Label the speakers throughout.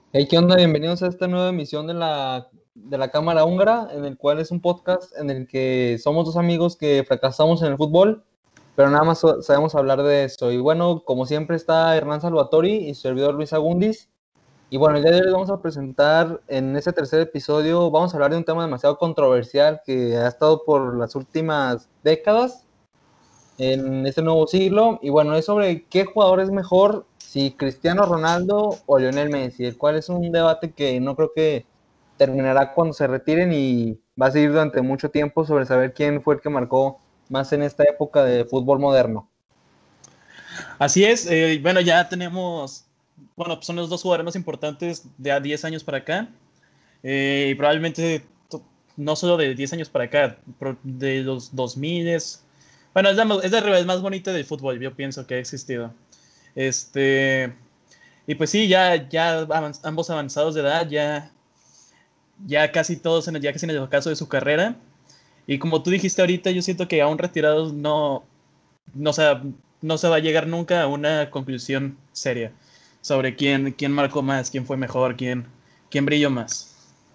Speaker 1: Hey, ¿qué onda? Bienvenidos a esta nueva emisión de la Cámara Húngara, en el cual es un podcast en el que somos dos amigos que fracasamos en el fútbol, pero nada más sabemos hablar de eso. Y bueno, como siempre está Hernán Salvatori y su servidor Luis Agundis. Y bueno, el día de hoy vamos a presentar en este tercer episodio, vamos a hablar de un tema demasiado controversial que ha estado por las últimas décadas en este nuevo siglo. Y bueno, es sobre qué jugador es mejor, si Cristiano Ronaldo o Lionel Messi, el cual es un debate que no creo que terminará cuando se retiren y va a seguir durante mucho tiempo sobre saber quién fue el que marcó más en esta época de fútbol moderno.
Speaker 2: Así es, bueno, ya tenemos, bueno, pues son los dos jugadores más importantes de a 10 años para acá, y probablemente no solo de 10 años para acá, de los 2000, bueno, es la rivalidad más bonita del fútbol, yo pienso que ha existido. Este, y pues sí, ya ambos avanzados de edad, ya casi todos, ya casi en el ocaso de su carrera, y como tú dijiste ahorita, yo siento que aún retirados no, se, no se va a llegar nunca a una conclusión seria sobre quién marcó más, quién fue mejor, quién brilló más.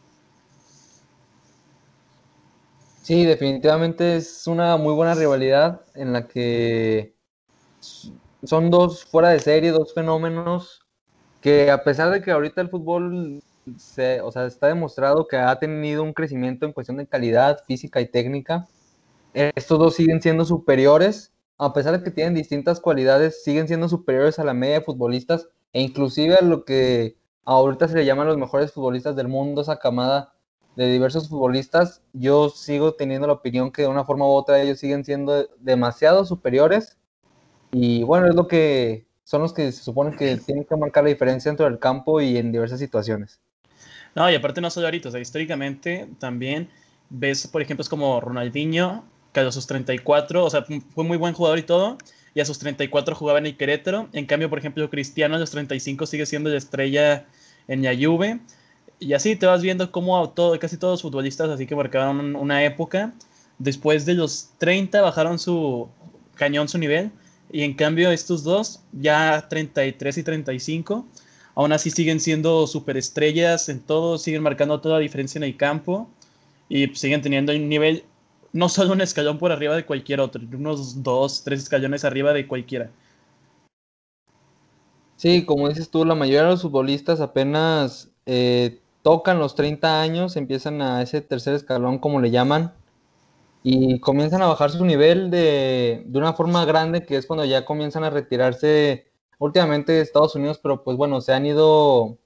Speaker 1: Sí, definitivamente es una muy buena rivalidad en la que son dos fuera de serie, dos fenómenos que a pesar de que ahorita el fútbol o sea, está demostrado que ha tenido un crecimiento en cuestión de calidad física y técnica, estos dos siguen siendo superiores, a pesar de que tienen distintas cualidades, siguen siendo superiores a la media de futbolistas e inclusive a lo que ahorita se le llaman los mejores futbolistas del mundo, esa camada de diversos futbolistas. Yo sigo teniendo la opinión que de una forma u otra ellos siguen siendo demasiado superiores y bueno, es lo que son los que se supone que tienen que marcar la diferencia dentro del campo y en diversas situaciones.
Speaker 2: No, y aparte no solo ahorita, o sea, históricamente también ves, por ejemplo, es como Ronaldinho, que a sus 34, o sea, fue muy buen jugador y todo, y a sus 34 jugaba en el Querétaro. En cambio, por ejemplo, Cristiano a los 35 sigue siendo la estrella en la Juve. Y así te vas viendo cómo casi todos los futbolistas así que marcaron una época, después de los 30 bajaron su nivel, y en cambio estos dos, ya 33 y 35, aún así siguen siendo superestrellas en todo, siguen marcando toda la diferencia en el campo y siguen teniendo un nivel, no solo un escalón por arriba de cualquier otro, unos dos, tres escalones arriba de cualquiera.
Speaker 1: Sí, como dices tú, la mayoría de los futbolistas apenas tocan los 30 años, empiezan a ese tercer escalón, como le llaman, y comienzan a bajar su nivel de una forma grande, que es cuando ya comienzan a retirarse últimamente de Estados Unidos, pero pues bueno, se han ido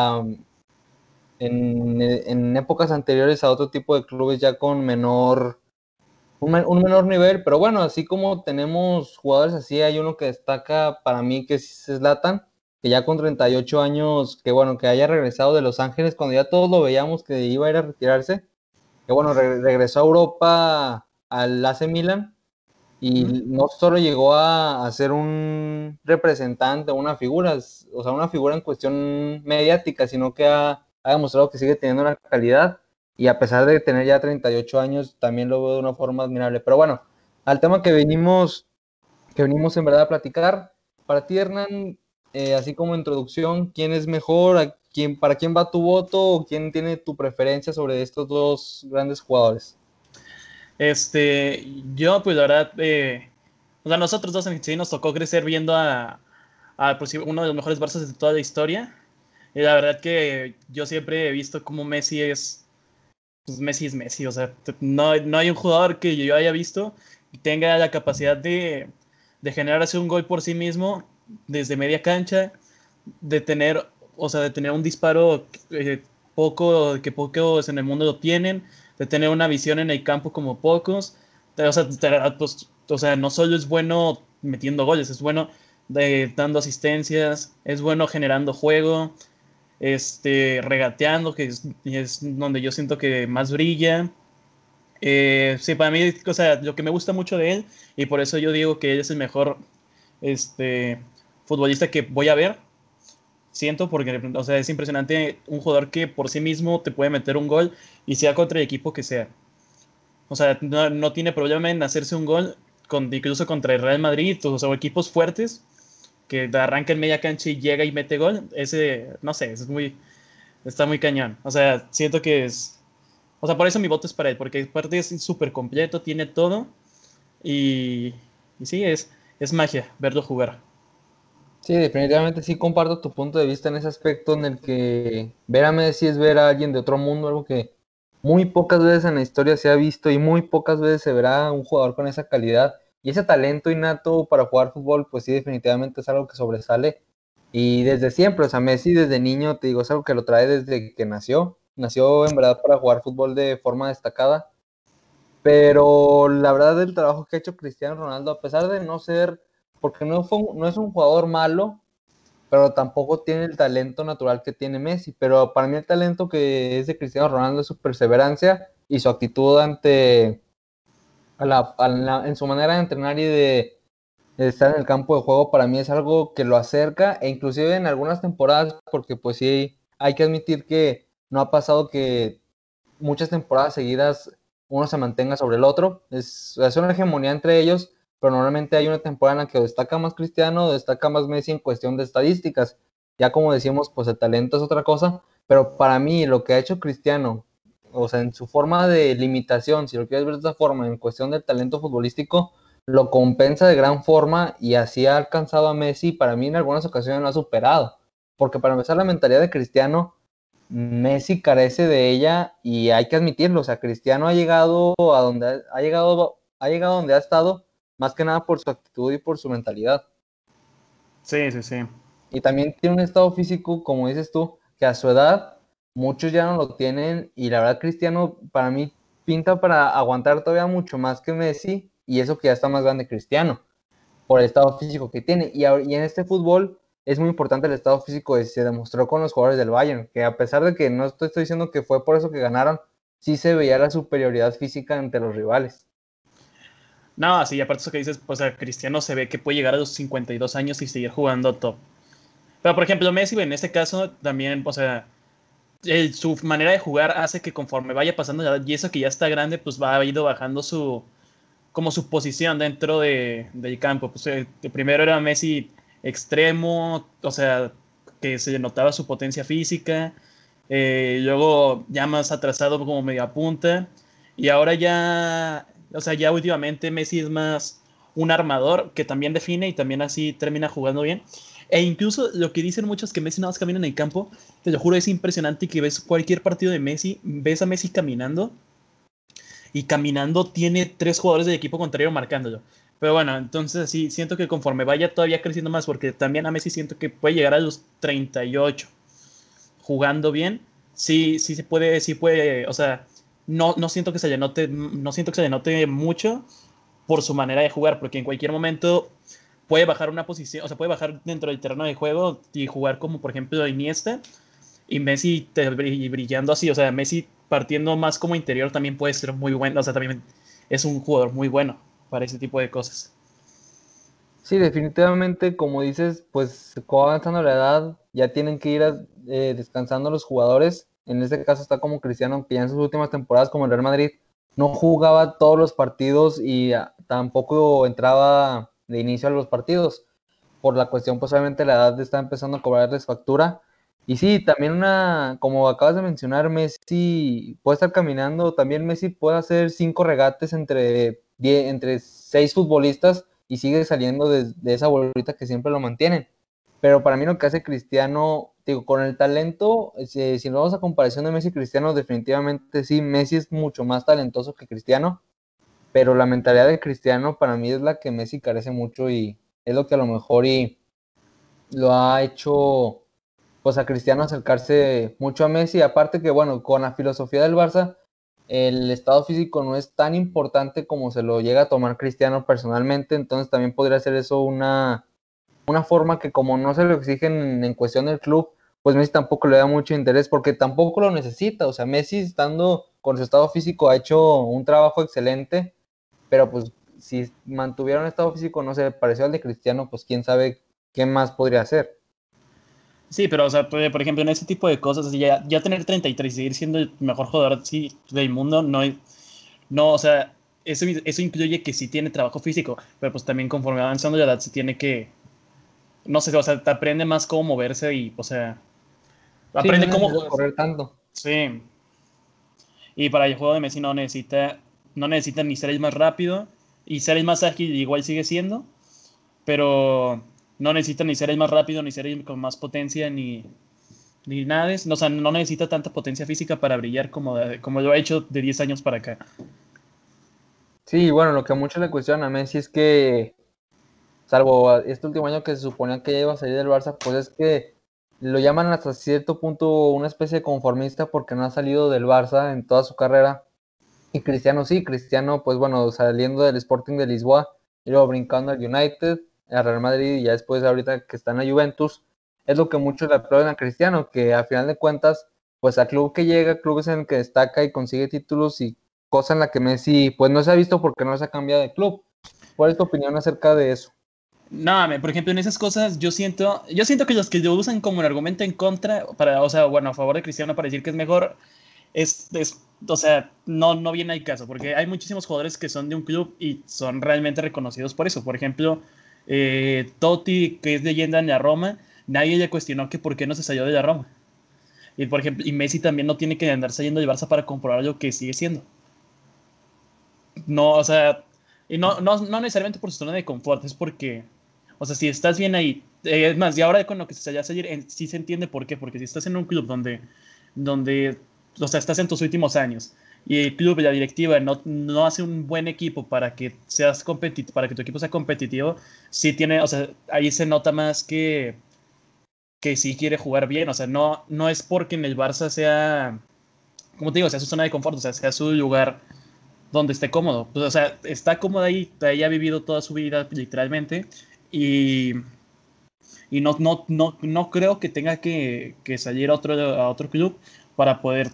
Speaker 1: en épocas anteriores a otro tipo de clubes ya con un menor nivel, pero bueno, así como tenemos jugadores así, hay uno que destaca para mí que es Zlatan, que ya con 38 años, que bueno, que haya regresado de Los Ángeles cuando ya todos lo veíamos que iba a ir a retirarse, que bueno, regresó a Europa al AC Milan y
Speaker 2: Ujú.
Speaker 1: no solo llegó a ser un representante, una figura, o sea, una figura en cuestión mediática, sino que ha demostrado que sigue teniendo una calidad y a pesar de tener ya 38 años, también lo veo de una forma admirable. Pero bueno, al tema que venimos en verdad a platicar, para ti, Hernán, así como introducción, ¿quién es mejor? ¿Para quién va tu voto? ¿O quién tiene tu preferencia sobre estos dos grandes jugadores?
Speaker 2: Yo, pues la verdad, o sea, nosotros dos en sí nos tocó crecer viendo a pues, sí, uno de los mejores Barças de toda la historia. Y la verdad que yo siempre he visto cómo pues Messi es Messi. O sea, no hay un jugador que yo haya visto que tenga la capacidad de generarse un gol por sí mismo desde media cancha, de tener, o sea, de tener un disparo que pocos en el mundo lo tienen, de tener una visión en el campo como pocos. O sea, pues, o sea, no solo es bueno metiendo goles, es bueno dando asistencias, es bueno generando juego, regateando, es donde yo siento que más brilla. Sí, para mí, o sea, lo que me gusta mucho de él, y por eso yo digo que él es el mejor este, futbolista que voy a ver, siento, porque, o sea, es impresionante un jugador que por sí mismo te puede meter un gol y sea contra el equipo que sea. O sea, no tiene problema en hacerse un gol, incluso contra el Real Madrid, o sea, equipos fuertes, que arranca en media cancha y llega y mete gol. Ese, no sé, es muy. Está muy cañón. O sea, siento que es... O sea, por eso mi voto es para él, porque aparte es súper completo, tiene todo. Y, y sí, es magia verlo jugar.
Speaker 1: Sí, definitivamente sí comparto tu punto de vista en ese aspecto en el que ver a Messi es ver a alguien de otro mundo, algo que muy pocas veces en la historia se ha visto y muy pocas veces se verá un jugador con esa calidad y ese talento innato para jugar fútbol, pues sí, definitivamente es algo que sobresale y desde siempre, o sea, Messi desde niño, te digo, es algo que lo trae desde que nació en verdad para jugar fútbol de forma destacada, pero la verdad el trabajo que ha hecho Cristiano Ronaldo, a pesar de no ser, porque no es un jugador malo, pero tampoco tiene el talento natural que tiene Messi. Pero para mí el talento que es de Cristiano Ronaldo es su perseverancia y su actitud ante en su manera de entrenar y de estar en el campo de juego. Para mí es algo que lo acerca e inclusive en algunas temporadas, porque pues sí hay que admitir que no ha pasado que muchas temporadas seguidas uno se mantenga sobre el otro. Es una hegemonía entre ellos, pero normalmente hay una temporada en la que destaca más Cristiano, destaca más Messi en cuestión de estadísticas. Ya como decimos, pues el talento es otra cosa, pero para mí lo que ha hecho Cristiano, o sea, en su forma de limitación, si lo quieres ver de esa forma, en cuestión del talento futbolístico, lo compensa de gran forma y así ha alcanzado a Messi, para mí en algunas ocasiones lo ha superado, porque para empezar la mentalidad de Cristiano Messi carece de ella y hay que admitirlo, o sea, Cristiano ha llegado a donde ha llegado donde ha estado, más que nada por su actitud y por su mentalidad.
Speaker 2: Sí, sí, sí.
Speaker 1: Y también tiene un estado físico, como dices tú, que a su edad muchos ya no lo tienen y la verdad Cristiano para mí pinta para aguantar todavía mucho más que Messi y eso que ya está más grande Cristiano por el estado físico que tiene. Y en este fútbol es muy importante el estado físico, y se demostró con los jugadores del Bayern, que a pesar de que no estoy diciendo que fue por eso que ganaron, sí se veía la superioridad física entre los rivales.
Speaker 2: No, sí, aparte de eso que dices, pues a Cristiano se ve que puede llegar a los 52 años y seguir jugando top. Pero por ejemplo, Messi en este caso también, o sea, su manera de jugar hace que conforme vaya pasando la edad y eso que ya está grande, pues va a ido bajando como su posición dentro del campo. Pues primero era Messi extremo, o sea, que se notaba su potencia física, luego ya más atrasado como media punta, y ahora ya, o sea, ya últimamente Messi es más un armador que también define y también así termina jugando bien. E incluso lo que dicen muchos que Messi nada más camina en el campo, te lo juro, es impresionante que ves cualquier partido de Messi, ves a Messi caminando y caminando tiene tres jugadores del equipo contrario marcándolo. Pero bueno, entonces sí, siento que conforme vaya todavía creciendo más, porque también a Messi siento que puede llegar a los 38 jugando bien, sí puede, o sea, no siento que se le note, no siento que se le note mucho por su manera de jugar, porque en cualquier momento puede bajar una posición, o sea, puede bajar dentro del terreno de juego y jugar como por ejemplo Iniesta, y Messi brillando así, o sea, Messi partiendo más como interior también puede ser muy bueno, o sea, también es un jugador muy bueno para ese tipo de cosas.
Speaker 1: Sí, definitivamente, como dices, pues como avanzando la edad, ya tienen que ir descansando los jugadores. En este caso está como Cristiano, que ya en sus últimas temporadas como el Real Madrid no jugaba todos los partidos y tampoco entraba de inicio a los partidos. Por la cuestión, pues obviamente la edad está empezando a cobrarles factura. Y sí, también como acabas de mencionar, Messi puede estar caminando, también Messi puede hacer 5 regates entre 6 futbolistas y sigue saliendo de esa bolita que siempre lo mantienen. Pero para mí lo que hace Cristiano, digo, con el talento, si no vamos a comparación de Messi y Cristiano, definitivamente sí, Messi es mucho más talentoso que Cristiano, pero la mentalidad de Cristiano para mí es la que Messi carece mucho y es lo que a lo mejor y lo ha hecho pues a Cristiano acercarse mucho a Messi, aparte que bueno, con la filosofía del Barça, el estado físico no es tan importante como se lo llega a tomar Cristiano personalmente, entonces también podría ser eso una forma que como no se lo exigen en cuestión del club, pues Messi tampoco le da mucho interés porque tampoco lo necesita, o sea, Messi estando con su estado físico ha hecho un trabajo excelente, pero pues si mantuviera un estado físico, no sé, parecido al de Cristiano, pues quién sabe qué más podría hacer.
Speaker 2: Sí, pero o sea, por ejemplo, en ese tipo de cosas, ya tener 33 y seguir siendo el mejor jugador sí, del mundo, no, o sea, eso incluye que sí tiene trabajo físico, pero pues también conforme va avanzando la edad se tiene que, no sé, o sea, te aprende más cómo moverse y, o sea,
Speaker 1: Sí, no
Speaker 2: Aprende cómo
Speaker 1: necesitas
Speaker 2: jugar.
Speaker 1: correr tanto.
Speaker 2: Sí. Y para el juego de Messi no necesita ni ser el más rápido. Y ser el más ágil igual sigue siendo. Pero no necesita ni ser el más rápido, ni ser el con más potencia, ni nada de eso. O sea, no necesita tanta potencia física para brillar como lo ha hecho de 10 años para acá.
Speaker 1: Sí, bueno, lo que a muchos le cuestionan a Messi es que, salvo este último año que se suponía que ya iba a salir del Barça, pues es que lo llaman hasta cierto punto una especie de conformista porque no ha salido del Barça en toda su carrera. Y Cristiano sí, Cristiano, pues bueno, saliendo del Sporting de Lisboa y luego brincando al United, al Real Madrid y ya después ahorita que está en la Juventus, es lo que muchos le aplauden a Cristiano, que a final de cuentas, pues al club que llega, clubes en el que destaca y consigue títulos y cosa en la que Messi pues no se ha visto porque no se ha cambiado de club. ¿Cuál es tu opinión acerca de eso?
Speaker 2: No, por ejemplo, en esas cosas yo siento que los que lo usan como un argumento en contra, o sea, bueno, a favor de Cristiano para decir que es mejor, o sea, no viene al caso, porque hay muchísimos jugadores que son de un club y son realmente reconocidos por eso. Por ejemplo, Totti, que es leyenda en la Roma, nadie le cuestionó que por qué no se salió de la Roma. Y por ejemplo, y Messi también no tiene que andar saliendo del Barça para comprobar lo que sigue siendo. No, o sea, y no necesariamente por su zona de confort, es porque, o sea, si estás bien ahí, es más, y ahora con lo que se vaya a salir, sí se entiende por qué, porque si estás en un club donde, o sea, estás en tus últimos años y el club y la directiva no hace un buen equipo para que para que tu equipo sea competitivo, sí tiene, o sea, ahí se nota más que sí quiere jugar bien, o sea, no es porque en el Barça sea, como te digo, sea su zona de confort, o sea, sea su lugar donde esté cómodo. Pues, o sea, está cómodo ahí ha vivido toda su vida literalmente y, y no creo que tenga que salir a otro club para poder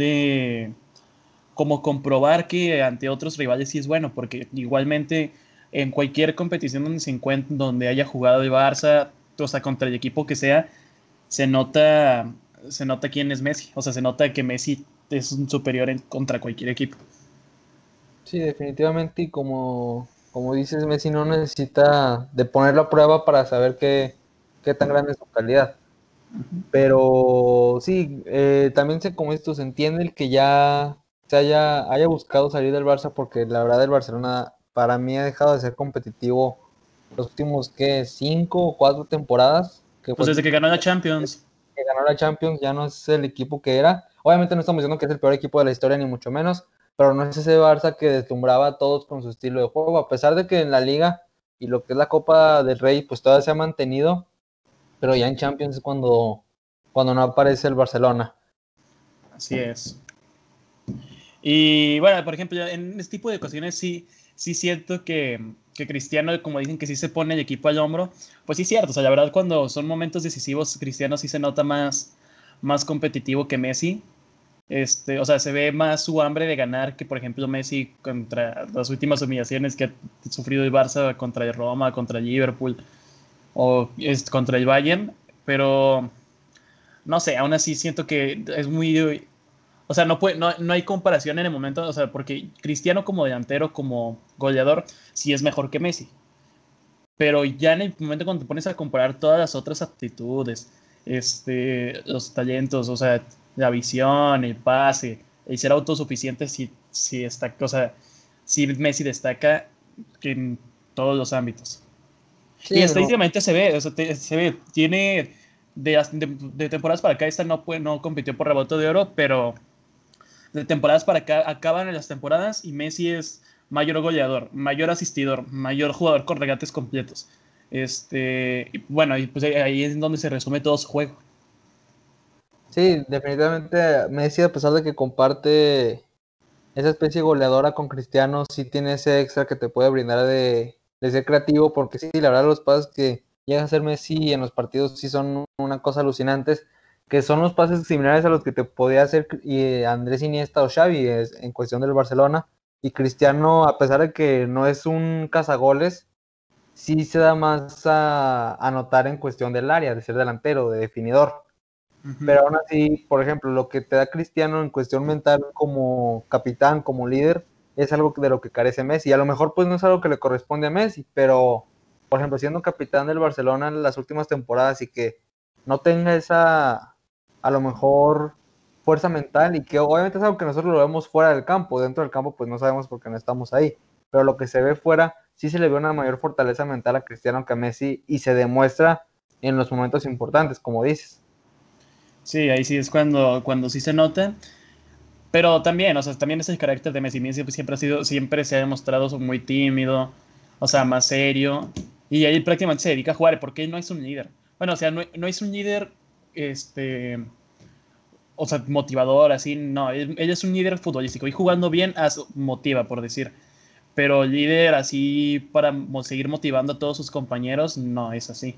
Speaker 2: como comprobar que ante otros rivales sí es bueno, porque igualmente en cualquier competición donde se encuentre, donde haya jugado el Barça, o sea, contra el equipo que sea, se nota, se nota quién es Messi, o sea, se nota que Messi es un superior contra cualquier equipo.
Speaker 1: Sí, definitivamente, y como dices, Messi no necesita de ponerlo a prueba para saber qué tan grande es su calidad. Pero sí, también como esto se entiende el que ya haya buscado salir del Barça porque la verdad el Barcelona para mí ha dejado de ser competitivo los últimos, ¿qué? 5 o 4 temporadas, que
Speaker 2: Pues
Speaker 1: fue el
Speaker 2: desde que ganó la
Speaker 1: que
Speaker 2: Champions.
Speaker 1: ganó la Champions, ya no es el equipo que era. Obviamente no estamos diciendo que es el peor equipo de la historia, ni mucho menos, pero no es ese Barça que deslumbraba a todos con su estilo de juego, a pesar de que en la Liga y lo que es la Copa del Rey, pues todavía se ha mantenido, pero ya en Champions es cuando no aparece el Barcelona.
Speaker 2: Así es. Y bueno, por ejemplo, en este tipo de ocasiones sí siento que Cristiano, como dicen que sí se pone el equipo al hombro, pues sí es cierto. O sea, la verdad, cuando son momentos decisivos, Cristiano sí se nota más competitivo que Messi. O sea, se ve más su hambre de ganar que, por ejemplo, Messi contra las últimas humillaciones que ha sufrido el Barça contra el Roma, contra el Liverpool o contra el Bayern. Pero no sé, aún así siento que es muy, o sea, no hay comparación en el momento, o sea, porque Cristiano como delantero, como goleador, sí es mejor que Messi. Pero ya en el momento cuando te pones a comparar todas las otras aptitudes, los talentos, o sea, la visión, el pase, el ser autosuficiente, sí está, o sea, sí Messi destaca en todos los ámbitos. Y
Speaker 1: Sí, no,
Speaker 2: estadísticamente se ve, o sea, se ve, tiene de temporadas para acá, esta no compitió por rebote de oro, pero de temporadas para acá acaban en las temporadas y Messi es mayor goleador, mayor asistidor, mayor jugador con regates completos. Y bueno, y pues ahí es donde se resume todo su juego.
Speaker 1: sí, definitivamente Messi, a pesar de que comparte esa especie goleadora con Cristiano, sí tiene ese extra que te puede brindar de ser creativo, porque sí, la verdad los pases que llega a hacer Messi en los partidos sí son una cosa alucinantes, que son los pases similares a los que te podía hacer Andrés Iniesta o Xavi en cuestión del Barcelona, y Cristiano, a pesar de que no es un cazagoles, sí se da más a anotar en cuestión del área, de ser delantero, de definidor.
Speaker 2: Ujú.
Speaker 1: Pero aún así, por ejemplo, lo que te da Cristiano en cuestión mental como capitán, como líder, es algo de lo que carece Messi. Y a lo mejor pues no es algo que le corresponde a Messi, pero por ejemplo, siendo capitán del Barcelona en las últimas temporadas y que no tenga a lo mejor fuerza mental, y que obviamente es algo que nosotros lo vemos fuera del campo. Dentro del campo pues no sabemos porque no estamos ahí, pero lo que se ve fuera sí se le ve una mayor fortaleza mental a Cristiano que a Messi, y se demuestra en los momentos importantes, como dices.
Speaker 2: Sí, ahí sí es cuando sí se nota. Pero también, o sea, también ese carácter de Messi. Messi siempre siempre se ha demostrado muy tímido, o sea, más serio. Y ahí prácticamente se dedica a jugar, porque él no es un líder. Bueno, o sea, no es un líder, este, o sea, motivador, así, no. Él es un líder futbolístico. Y jugando bien, motiva, por decir. Pero líder así para seguir motivando a todos sus compañeros, no es así.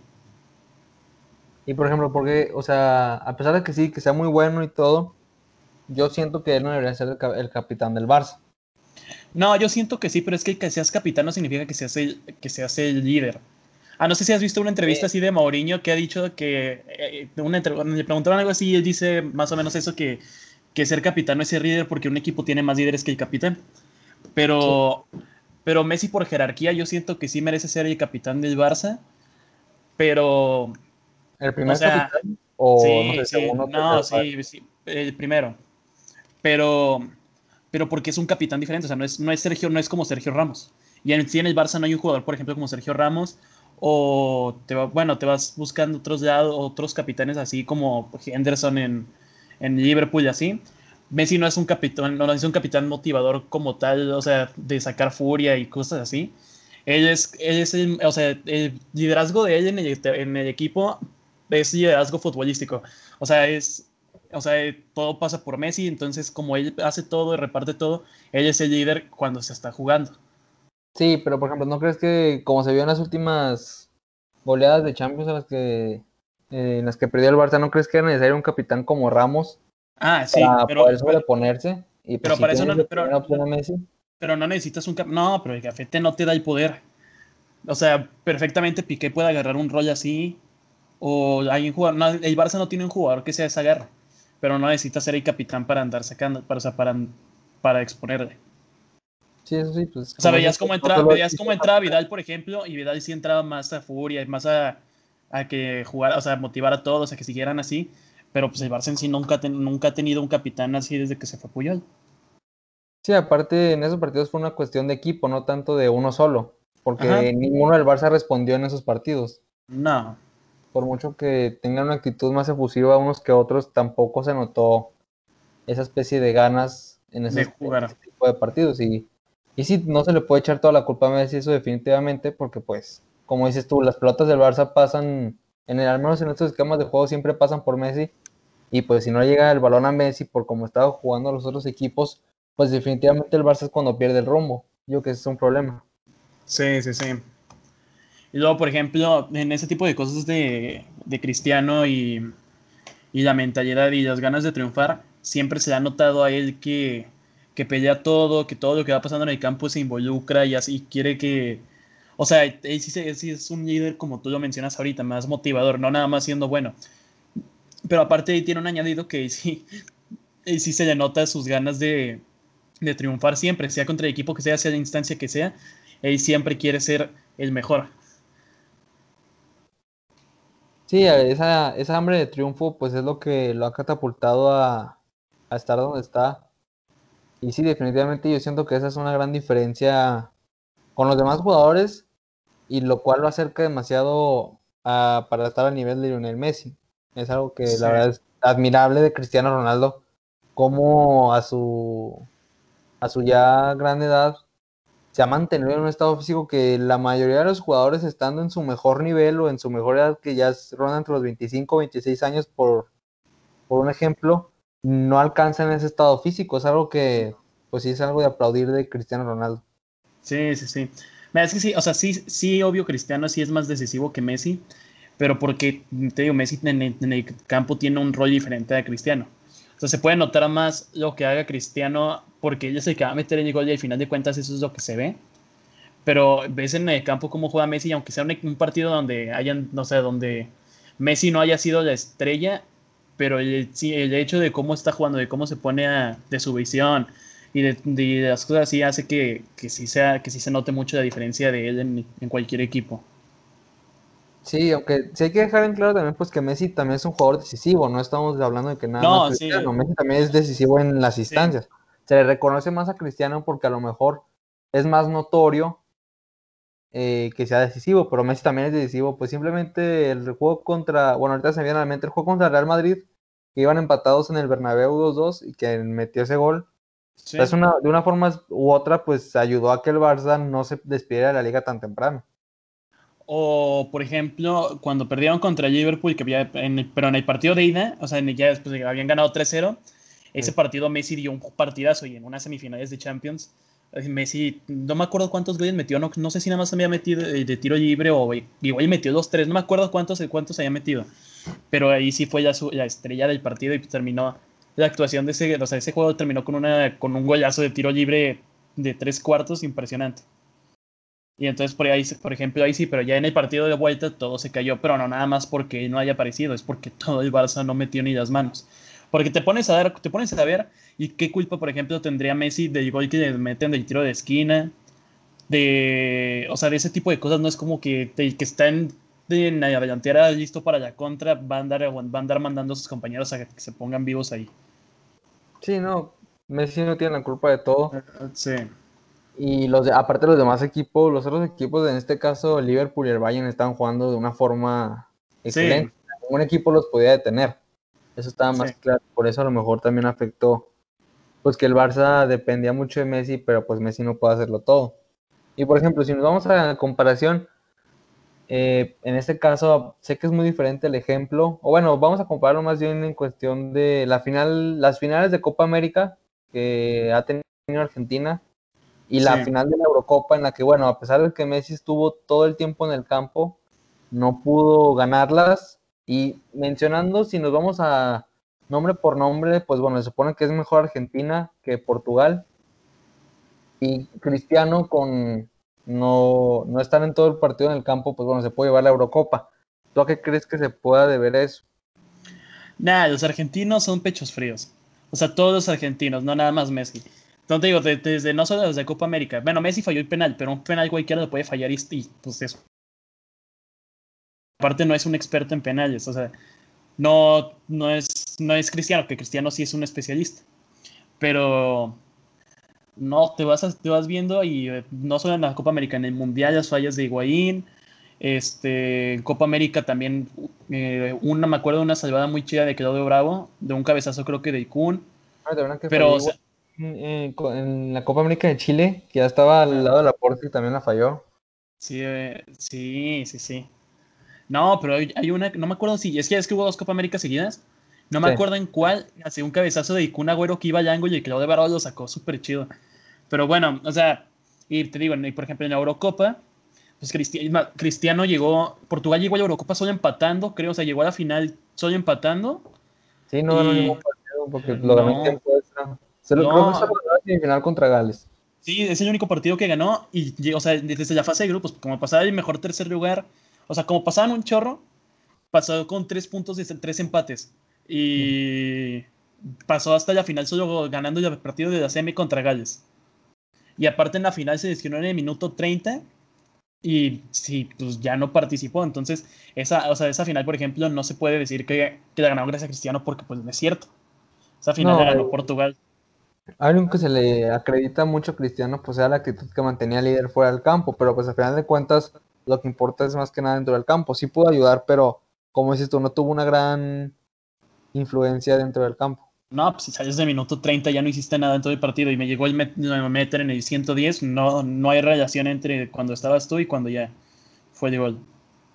Speaker 1: Y por ejemplo, porque, o sea, a pesar de que sí, que sea muy bueno y todo, yo siento que él no debería ser el capitán del Barça.
Speaker 2: No, yo siento que sí, pero es que seas capitán no significa que seas el líder. Ah, no sé si has visto una entrevista
Speaker 1: Sí,
Speaker 2: así de Mourinho que ha dicho que le preguntaron algo así y él dice más o menos eso que ser capitán no es ser líder porque un equipo tiene más líderes que el capitán.
Speaker 1: sí.
Speaker 2: Pero, pero Messi por jerarquía yo siento que sí merece ser el capitán del Barça, pero,
Speaker 1: ¿El
Speaker 2: o
Speaker 1: primer
Speaker 2: sea,
Speaker 1: capitán? O no
Speaker 2: sí,
Speaker 1: sé,
Speaker 2: sí,
Speaker 1: segundo,
Speaker 2: no,
Speaker 1: tercero, cuarto.
Speaker 2: sí, sí, el primero. Pero, pero porque es un capitán diferente, o sea, no es Sergio, no es como Sergio Ramos. Y sí en el Barça no hay un jugador, por ejemplo, como Sergio Ramos, o bueno, te vas buscando otros lados, otros capitanes así como Henderson en Liverpool y así. Messi no es un capitán, no es un capitán motivador como tal, o sea, de sacar furia y cosas así. Él es o sea, el liderazgo de él en el equipo es liderazgo futbolístico. O sea, o sea, todo pasa por Messi, entonces como él hace todo y reparte todo, él es el líder cuando se está jugando.
Speaker 1: Sí, pero por ejemplo, ¿no crees que como se vio en las últimas goleadas de Champions en las que perdió el Barça, no crees que era necesario un capitán como Ramos
Speaker 2: Ah, sí,
Speaker 1: para poder sobreponerse? Y pues
Speaker 2: pero
Speaker 1: si
Speaker 2: para eso
Speaker 1: tienes de primera opción a Messi.
Speaker 2: pero no necesitas no, pero el gafete no te da el poder. O sea, perfectamente Piqué puede agarrar un rol así, o hay un jugador, no, el Barça no tiene un jugador que sea esa garra, pero no necesita ser el capitán para andar sacando, o sea, para exponerle.
Speaker 1: Sí, eso sí, pues
Speaker 2: O sea,
Speaker 1: como dices, tú, no solo
Speaker 2: veías cómo
Speaker 1: existe
Speaker 2: entraba Vidal, por ejemplo, y Vidal sí entraba más a furia, y más a que jugara, o sea, motivar a todos a que siguieran así. Pero pues el Barça en sí nunca ha tenido un capitán así desde que se fue Puyol.
Speaker 1: Sí, aparte en esos partidos fue una cuestión de equipo, no tanto de uno solo,
Speaker 2: Ajá.
Speaker 1: porque ninguno del Barça respondió en esos partidos.
Speaker 2: No,
Speaker 1: Por mucho que tengan una actitud más efusiva unos que otros, tampoco se notó esa especie de ganas
Speaker 2: de
Speaker 1: en
Speaker 2: jugar.
Speaker 1: ese tipo de partidos. Y sí, no se le puede echar toda la culpa a Messi, eso definitivamente, porque pues, como dices tú, las pelotas del Barça pasan, al menos en estos esquemas de juego siempre pasan por Messi, y pues si no llega el balón a Messi por como estaba jugando los otros equipos, pues definitivamente el Barça es cuando pierde el rumbo. Yo creo que ese es un problema.
Speaker 2: Sí, sí, sí. Y luego, por ejemplo, en ese tipo de cosas de Cristiano y la mentalidad y las ganas de triunfar, siempre se le ha notado a él que pelea todo, que todo lo que va pasando en el campo se involucra y así quiere que... O sea, él sí es un líder, como tú lo mencionas ahorita, más motivador, no nada más siendo bueno. Pero aparte ahí tiene un añadido que él sí se le nota sus ganas de triunfar siempre, sea contra el equipo que sea la instancia que sea, él siempre quiere ser el mejor.
Speaker 1: Sí, esa hambre de triunfo pues es lo que lo ha catapultado a estar donde está. Y sí, definitivamente yo siento que esa es una gran diferencia con los demás jugadores, y lo cual lo acerca demasiado para estar a nivel de Lionel Messi. Es algo que la
Speaker 2: Sí.
Speaker 1: verdad es admirable de Cristiano Ronaldo, como a su ya gran edad se ha mantenido en un estado físico que la mayoría de los jugadores estando en su mejor nivel o en su mejor edad, que ya rondan entre los 25 o 26 años por un ejemplo, no alcanzan ese estado físico. Es algo que, pues sí, es algo de aplaudir de Cristiano Ronaldo.
Speaker 2: Sí, sí, sí. Mira, es que sí, o sea, sí, obvio, Cristiano sí es más decisivo que Messi, pero porque, te digo, Messi en el campo tiene un rol diferente a Cristiano. O sea, se puede notar más lo que haga Cristiano porque él es el que va a meter el gol y al final de cuentas eso es lo que se ve. Pero ves en el campo cómo juega Messi, y aunque sea un partido donde hayan, no sé, donde Messi no haya sido la estrella, pero sí, el hecho de cómo está jugando, de cómo se pone de su visión de las cosas así hace que sí se note mucho la diferencia de él en cualquier equipo.
Speaker 1: Sí, aunque sí hay que dejar en claro también pues que Messi también es un jugador decisivo, no estamos hablando de que nada más
Speaker 2: No, sí,
Speaker 1: Cristiano, Messi también es decisivo en las
Speaker 2: sí.
Speaker 1: instancias. Se le reconoce más a Cristiano porque a lo mejor es más notorio que sea decisivo, pero Messi también es decisivo, pues simplemente el juego contra, bueno, ahorita se me viene a la mente el juego contra el Real Madrid, que iban empatados en el Bernabéu 2-2 y que metió ese gol.
Speaker 2: Sí.
Speaker 1: Pues de una forma u otra, pues ayudó a que el Barça no se despidiera de la liga tan temprano.
Speaker 2: O, por ejemplo, cuando perdieron contra Liverpool, pero en el partido de ida, o sea, ya después de que habían ganado 3-0, ese
Speaker 1: Sí.
Speaker 2: partido Messi dio un partidazo y en unas semifinales de Champions, Messi, no me acuerdo cuántos goles metió, no sé si nada más había metido de tiro libre o igual metió 2-3, no me acuerdo cuántos había metido, pero ahí sí fue la estrella del partido y terminó la actuación de ese, o sea, ese juego terminó con un golazo de tiro libre de 3 cuartos impresionante. Y entonces por ahí, por ejemplo, ahí sí, pero ya en el partido de vuelta todo se cayó, pero no nada más porque no haya aparecido, es porque todo el Barça no metió ni las manos. Porque te pones a ver, y qué culpa, por ejemplo, tendría Messi del gol que le meten del tiro de esquina, o sea, de ese tipo de cosas, no es como que el que está en la delantera listo para la contra va a andar mandando a sus compañeros a que se pongan vivos ahí.
Speaker 1: Sí, no, Messi no tiene la culpa de todo.
Speaker 2: Sí,
Speaker 1: Y aparte los demás equipos, los otros equipos, en este caso el Liverpool y el Bayern, están jugando de una forma
Speaker 2: sí,
Speaker 1: excelente. Ningún equipo los podía detener. Eso estaba
Speaker 2: sí.
Speaker 1: más claro. Por eso a lo mejor también afectó, pues que el Barça dependía mucho de Messi, pero pues Messi no puede hacerlo todo. Y por ejemplo, si nos vamos a la comparación, en este caso sé que es muy diferente el ejemplo, o bueno, vamos a compararlo más bien en cuestión de las finales de Copa América que ha tenido Argentina y
Speaker 2: Sí.
Speaker 1: la final de la Eurocopa en la que, bueno, a pesar de que Messi estuvo todo el tiempo en el campo, no pudo ganarlas. Y mencionando, si nos vamos a nombre por nombre, pues bueno, se supone que es mejor Argentina que Portugal. Y Cristiano con no estar en todo el partido en el campo, pues bueno, se puede llevar la Eurocopa. ¿Tú a qué crees que se pueda deber eso?
Speaker 2: Nada, los argentinos son pechos fríos. O sea, todos los argentinos, no nada más Messi. Entonces te digo, desde no solo desde Copa América. Bueno, Messi falló el penal, pero un penal cualquiera lo puede fallar pues eso. Aparte no es un experto en penales, o sea, no es Cristiano, que Cristiano sí es un especialista. Pero no, te vas viendo y no solo en la Copa América, en el Mundial las fallas de Higuaín, en Copa América también, me acuerdo de una salvada muy chida de Claudio Bravo, de un cabezazo creo que de Kun,
Speaker 1: Ah, de verdad que falló
Speaker 2: pero o
Speaker 1: igual
Speaker 2: sea,
Speaker 1: en la Copa América de Chile, que ya estaba al lado de la Porta y también la falló.
Speaker 2: sí, sí, sí, sí. No, pero hay una, no me acuerdo si, es que hubo 2 Copa América seguidas, no me
Speaker 1: Sí.
Speaker 2: acuerdo en cuál, hace un cabezazo de Kun Agüero que iba al ángulo y Claudio Bravo lo sacó súper chido. Pero bueno, o sea, y te digo, por ejemplo, en la Eurocopa, pues Cristiano llegó, Portugal llegó a la Eurocopa solo empatando, creo, o sea, llegó a la final solo empatando
Speaker 1: Sí, no ganó ningún
Speaker 2: y
Speaker 1: partido porque lo ganó en
Speaker 2: no,
Speaker 1: tiempo extra. Creo que solo
Speaker 2: no,
Speaker 1: ganó la semifinal contra Gales.
Speaker 2: sí, es el único partido que ganó y, o sea, desde la fase de grupos, como pasaba el mejor tercer lugar, o sea, como pasaban un chorro, pasó con 3 puntos de 3 empates y pasó hasta la final solo ganando el partido de la semi contra Gales. Y aparte en la final se lesionó en el minuto 30 y sí, pues ya no participó. Entonces, esa final, por ejemplo, no se puede decir que la ganó gracias a Cristiano porque pues no es cierto. Esa final la
Speaker 1: No,
Speaker 2: ganó Portugal.
Speaker 1: algo que se le acredita mucho a Cristiano, pues era la actitud que mantenía el líder fuera del campo, pero pues al final de cuentas lo que importa es más que nada dentro del campo. Sí pudo ayudar, pero como dices tú, no tuvo una gran influencia dentro del campo.
Speaker 2: No, pues si sales de minuto 30 ya no hiciste nada en todo el partido y me llegó el meter en el 110, no hay relación entre cuando estabas tú y cuando ya fue el gol.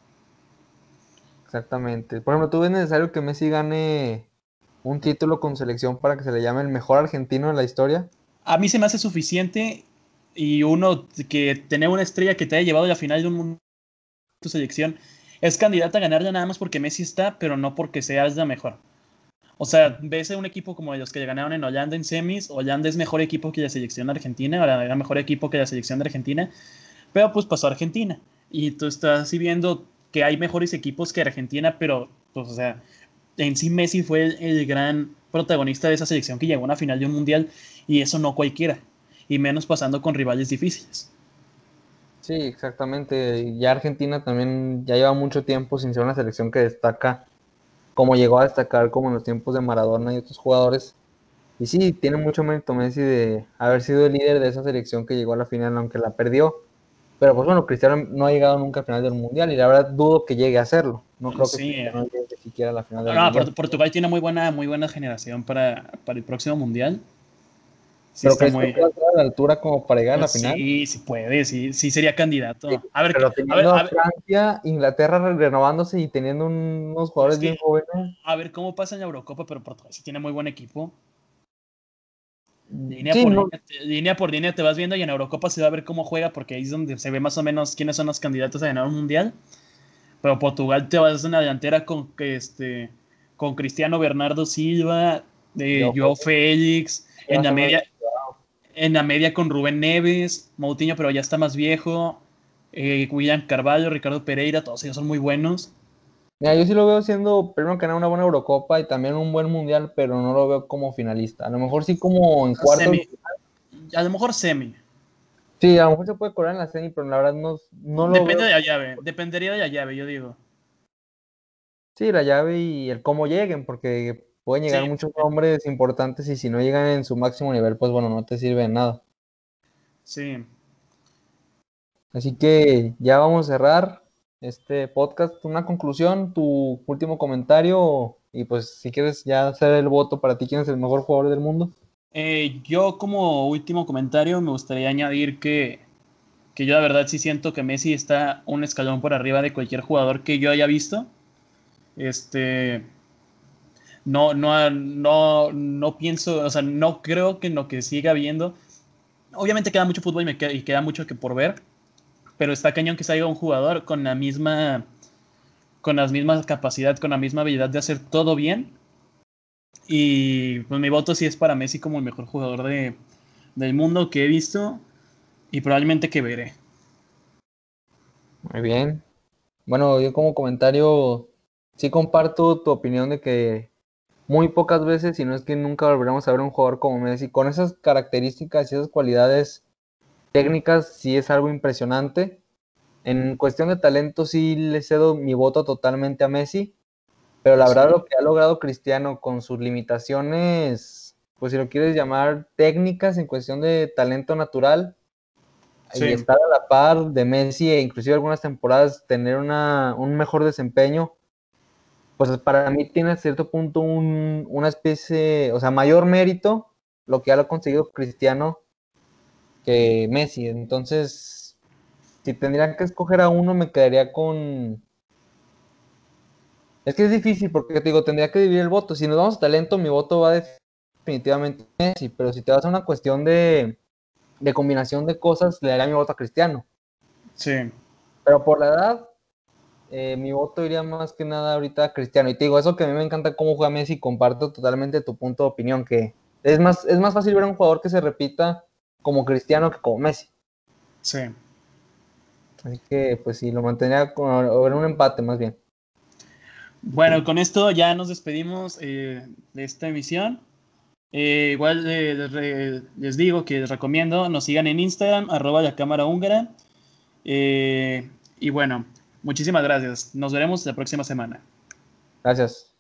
Speaker 1: Exactamente. Por ejemplo, ¿tú ves necesario que Messi gane un título con selección para que se le llame el mejor argentino de la historia?
Speaker 2: A mí se me hace suficiente y uno que tener una estrella que te haya llevado a la final de un mundo, tu selección, es candidata a ganarla nada más porque Messi está, pero no porque seas la mejor. O sea, ves a un equipo como los que le ganaron en Holanda en semis. Holanda es mejor equipo que la selección argentina, ahora era mejor equipo que la selección de Argentina, pero pues pasó a Argentina. Y tú estás así viendo que hay mejores equipos que Argentina, pero pues, o sea, en sí Messi fue el gran protagonista de esa selección que llegó a una final de un mundial y eso no cualquiera, y menos pasando con rivales difíciles.
Speaker 1: Sí, exactamente. Ya Argentina también ya lleva mucho tiempo sin ser una selección que destaca como llegó a destacar como en los tiempos de Maradona y otros jugadores. Y sí, tiene mucho mérito Messi de haber sido el líder de esa selección que llegó a la final, aunque la perdió. Pero pues bueno, Cristiano no ha llegado nunca al final del Mundial y la verdad dudo que llegue a hacerlo. No creo que
Speaker 2: Sí.
Speaker 1: Cristiano llegue siquiera a la final del
Speaker 2: No,
Speaker 1: Mundial.
Speaker 2: Portugal tiene muy buena generación para el próximo mundial. Sí,
Speaker 1: ¿Pero
Speaker 2: está
Speaker 1: crees que
Speaker 2: muy.
Speaker 1: pueda estar a la altura como para llegar a la final?
Speaker 2: Sí, sí puede, sí, sí sería
Speaker 1: Sí,
Speaker 2: candidato.
Speaker 1: pero teniendo a Francia, Inglaterra renovándose y teniendo unos
Speaker 2: es
Speaker 1: jugadores
Speaker 2: que
Speaker 1: bien jóvenes.
Speaker 2: a ver cómo pasa en la Eurocopa, pero Portugal sí tiene muy buen equipo.
Speaker 1: Sí, no,
Speaker 2: Línea por línea te vas viendo y en Eurocopa se va a ver cómo juega porque ahí es donde se ve más o menos quiénes son los candidatos a ganar un mundial. Pero Portugal te vas en la delantera con Cristiano Bernardo Silva,
Speaker 1: yo
Speaker 2: Joao Félix,
Speaker 1: ya va a ser muy complicado.
Speaker 2: en la media con Rubén Neves, Moutinho, pero ya está más viejo, William Carvalho, Ricardo Pereira, todos ellos son muy buenos.
Speaker 1: Mira, yo sí lo veo siendo, primero que nada, una buena Eurocopa y también un buen Mundial, pero no lo veo como finalista. A lo mejor sí como en cuartos.
Speaker 2: Semi, a lo mejor semi.
Speaker 1: Sí, a lo mejor se puede colar en la semi, pero la verdad no lo
Speaker 2: Depende
Speaker 1: veo.
Speaker 2: de la llave, dependería de la llave, yo digo.
Speaker 1: Sí, la llave y el cómo lleguen, porque pueden llegar
Speaker 2: Sí,
Speaker 1: muchos nombres importantes y si no llegan en su máximo nivel, pues bueno, no te sirve de nada.
Speaker 2: sí.
Speaker 1: Así que ya vamos a cerrar este podcast. Una conclusión, tu último comentario y pues si quieres ya hacer el voto para ti, ¿quién es el mejor jugador del mundo?
Speaker 2: Yo como último comentario me gustaría añadir que yo la verdad sí siento que Messi está un escalón por arriba de cualquier jugador que yo haya visto. Este, no pienso, o sea, no creo que en lo que siga viendo, obviamente queda mucho fútbol y queda mucho que por ver, pero está cañón que salga un jugador con las mismas capacidad, con la misma habilidad de hacer todo bien. Y pues mi voto sí es para Messi como el mejor jugador del mundo que he visto y probablemente que veré.
Speaker 1: Muy bien. Bueno, yo como comentario sí comparto tu opinión de que muy pocas veces, si no es que nunca volveremos a ver un jugador como Messi con esas características y esas cualidades técnicas, sí es algo impresionante. En cuestión de talento sí le cedo mi voto totalmente a Messi, pero la verdad
Speaker 2: Sí,
Speaker 1: lo que ha logrado Cristiano con sus limitaciones, pues si lo quieres llamar técnicas en cuestión de talento natural y
Speaker 2: sí,
Speaker 1: estar a la par de Messi e inclusive algunas temporadas tener un mejor desempeño, pues para mí tiene a cierto punto una especie, o sea, mayor mérito lo que ha conseguido Cristiano que Messi. Entonces, si tendrían que escoger a uno, me quedaría con. Es que es difícil porque te digo, tendría que dividir el voto. Si nos vamos a talento, mi voto va definitivamente a Messi, pero si te vas a una cuestión de combinación de cosas, le daría mi voto a Cristiano.
Speaker 2: sí.
Speaker 1: Pero por la edad, mi voto iría más que nada ahorita a Cristiano. Y te digo, eso que a mí me encanta cómo juega Messi, comparto totalmente tu punto de opinión, que es más fácil ver a un jugador que se repita como Cristiano que como Messi.
Speaker 2: Sí.
Speaker 1: Así que, pues sí, lo mantendría en un empate más bien.
Speaker 2: Bueno, con esto ya nos despedimos de esta emisión. Igual les digo que les recomiendo, nos sigan en Instagram, @la cámara húngara. Y bueno, muchísimas gracias. Nos veremos la próxima semana.
Speaker 1: Gracias.